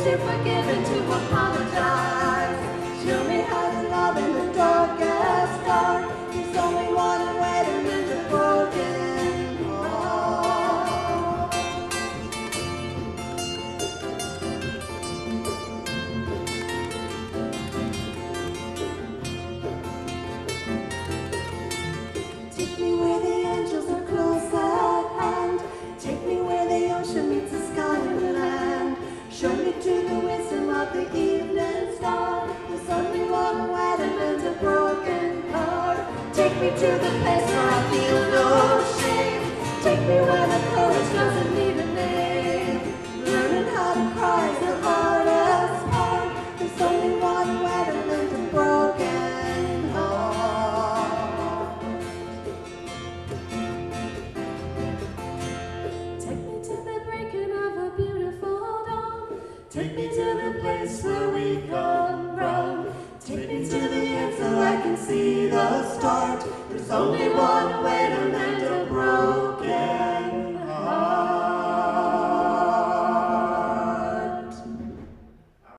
to forgive and to apologize. Show me how to love in the darkest dark. There's only one way to mend a broken heart. Take me where the angels are close at hand. Take me where the ocean meets the sky and land. Show me to the wisdom of the evening star. There's only one way to mend a broken heart. Take me to the place where I feel no shame. Take me where the courage doesn't need a name. Learning how to cry is the hardest part. There's only one way to mend a broken heart. Take me to the breaking of a beautiful dawn. Take me to the place where we come from. Take me to the end so I can see the start. There's only one way